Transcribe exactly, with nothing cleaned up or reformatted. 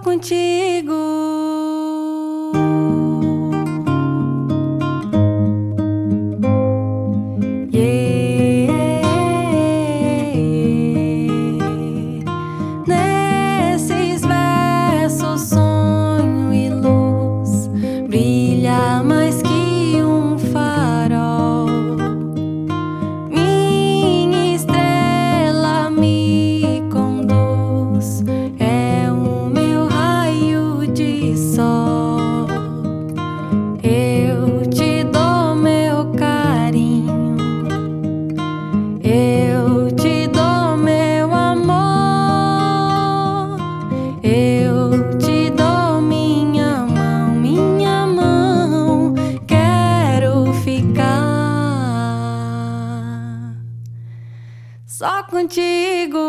contigo. Nesses versos, sonho e luz brilha mais que um farol. Minha estrela me conduz, é o meu raio de sol. Eu te dou meu carinho, eu te dou meu amor, eu te dou minha mão, minha mão, quero ficar só contigo.